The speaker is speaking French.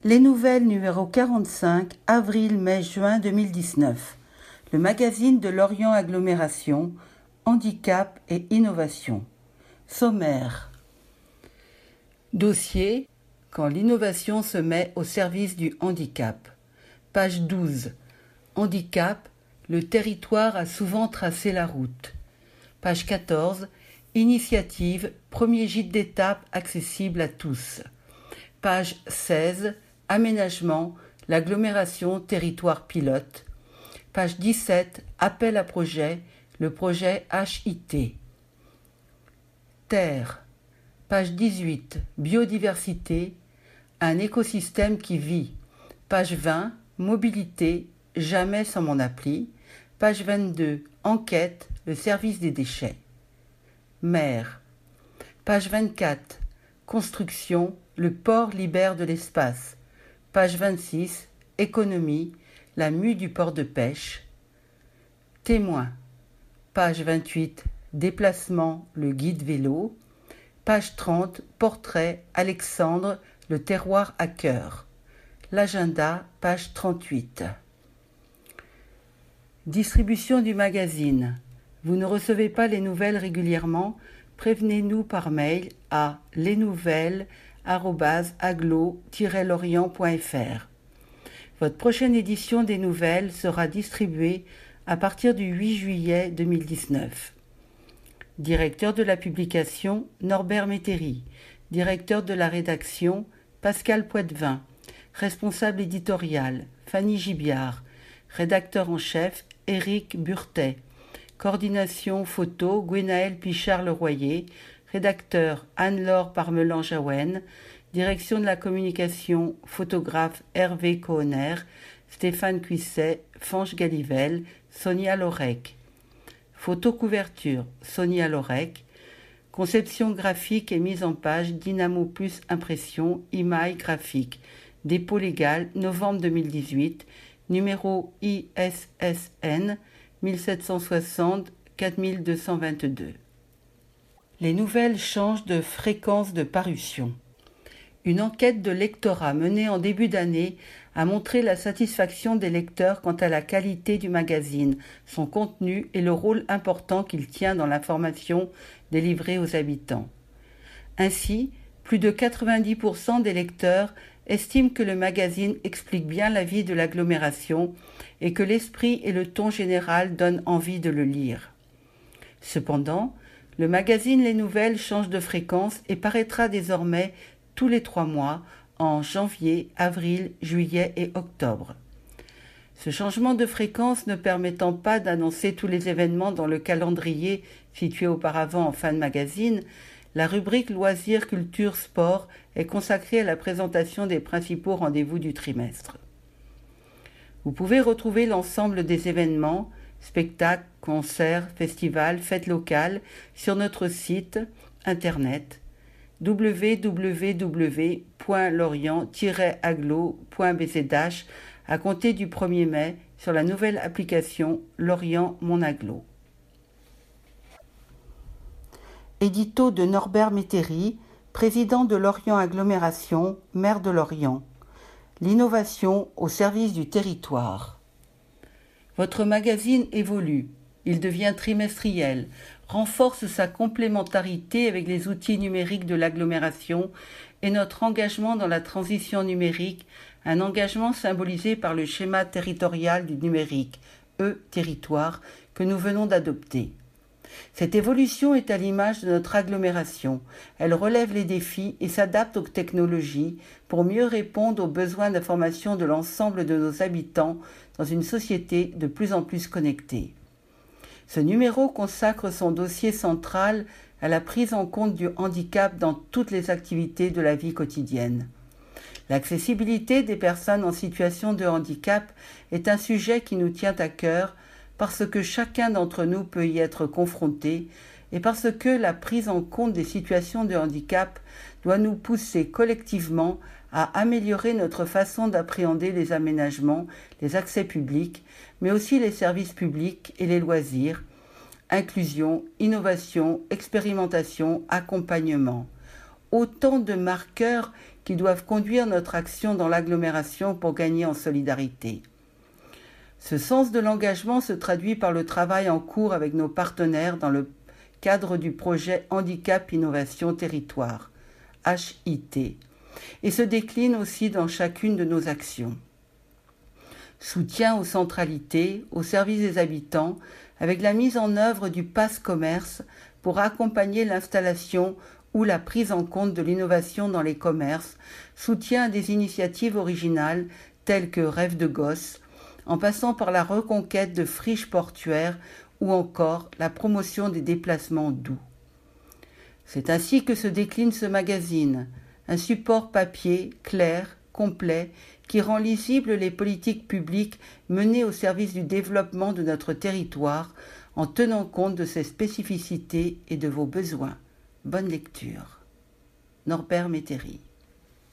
Les nouvelles numéro 45, avril-mai-juin 2019. Le magazine de Lorient Agglomération, handicap et innovation. Sommaire. Dossier, quand l'innovation se met au service du handicap. Page 12. Handicap, le territoire a souvent tracé la route. Page 14. Initiative, premier gîte d'étape accessible à tous. Page 16. Aménagement, l'agglomération territoire pilote. Page 17. Appel à projet, le projet HIT. Terre. Page 18. Biodiversité, un écosystème qui vit. Page 20. Mobilité, jamais sans mon appli. Page 22. Enquête, le service des déchets. Mer. Page 24. Construction, le port libère de l'espace. Page 26. Économie, la mue du port de pêche. Témoin. Page 28. Déplacement, le guide vélo. Page 30. Portrait, Alexandre, le terroir à cœur. L'agenda, page 38. Distribution du magazine. Vous ne recevez pas les nouvelles régulièrement? Prévenez-nous par mail à lesnouvelles@aglo-lorient.fr. Votre prochaine édition des nouvelles sera distribuée à partir du 8 juillet 2019. Directeur de la publication, Norbert Métairie. Directeur de la rédaction, Pascal Poitvin. Responsable éditorial, Fanny Gibiard. Rédacteur en chef, Éric Burtet. Coordination photo, Gwenaël Pichard-Leroyer. Rédacteur, Anne-Laure Parmelan-Jaouen. Direction de la communication, photographe Hervé Cohner. Stéphane Cuisset, Fange Galivelle, Sonia Lorec. Photo couverture, Sonia Lorec. Conception graphique et mise en page, Dynamo Plus Impression, Imaille graphique. Dépôt légal, novembre 2018, numéro ISSN 1760 4222. Les nouvelles changent de fréquence de parution. Une enquête de lectorat menée en début d'année a montré la satisfaction des lecteurs quant à la qualité du magazine, son contenu et le rôle important qu'il tient dans l'information délivrée aux habitants. Ainsi, plus de 90% des lecteurs estiment que le magazine explique bien la vie de l'agglomération et que l'esprit et le ton général donnent envie de le lire. Cependant, le magazine Les Nouvelles change de fréquence et paraîtra désormais tous les 3 mois en janvier, avril, juillet et octobre. Ce changement de fréquence ne permettant pas d'annoncer tous les événements dans le calendrier situé auparavant en fin de magazine, la rubrique Loisirs, Culture, Sport est consacrée à la présentation des principaux rendez-vous du trimestre. Vous pouvez retrouver l'ensemble des événements, spectacles, concerts, festivals, fêtes locales sur notre site internet www.lorient-aglo.bzh à compter du 1er mai sur la nouvelle application Lorient Mon Aglo. Édito de Norbert Métairie, président de Lorient Agglomération, maire de Lorient. L'innovation au service du territoire. Votre magazine évolue, il devient trimestriel, renforce sa complémentarité avec les outils numériques de l'agglomération et notre engagement dans la transition numérique, un engagement symbolisé par le schéma territorial du numérique, E-territoire, que nous venons d'adopter. Cette évolution est à l'image de notre agglomération. Elle relève les défis et s'adapte aux technologies pour mieux répondre aux besoins d'information de l'ensemble de nos habitants dans une société de plus en plus connectée. Ce numéro consacre son dossier central à la prise en compte du handicap dans toutes les activités de la vie quotidienne. L'accessibilité des personnes en situation de handicap est un sujet qui nous tient à cœur parce que chacun d'entre nous peut y être confronté et parce que la prise en compte des situations de handicap doit nous pousser collectivement à améliorer notre façon d'appréhender les aménagements, les accès publics, mais aussi les services publics et les loisirs, inclusion, innovation, expérimentation, accompagnement. autant de marqueurs qui doivent conduire notre action dans l'agglomération pour gagner en solidarité. Ce sens de l'engagement se traduit par le travail en cours avec nos partenaires dans le cadre du projet Handicap Innovation Territoire, HIT, et se décline aussi dans chacune de nos actions. Soutien aux centralités, au service des habitants, avec la mise en œuvre du Pass Commerce pour accompagner l'installation ou la prise en compte de l'innovation dans les commerces, soutien à des initiatives originales telles que Rêve de gosse, en passant par la reconquête de friches portuaires ou encore la promotion des déplacements doux. C'est ainsi que se décline ce magazine, un support papier clair, complet, qui rend lisibles les politiques publiques menées au service du développement de notre territoire en tenant compte de ses spécificités et de vos besoins. Bonne lecture. Norbert Métairie.